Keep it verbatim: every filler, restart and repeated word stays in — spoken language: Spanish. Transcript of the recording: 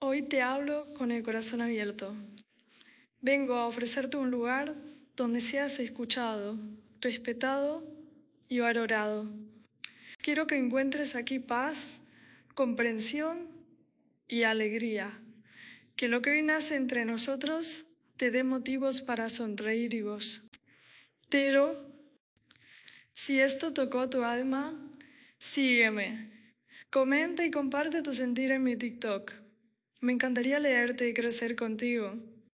Hoy te hablo con el corazón abierto. Vengo a ofrecerte un lugar donde seas escuchado, respetado y valorado. Quiero que encuentres aquí paz, comprensión y alegría. Que lo que hoy nace entre nosotros te dé motivos para sonreír y vos. Pero, si esto tocó tu alma, sígueme. Comenta y comparte tu sentir en mi TikTok. Me encantaría leerte y crecer contigo.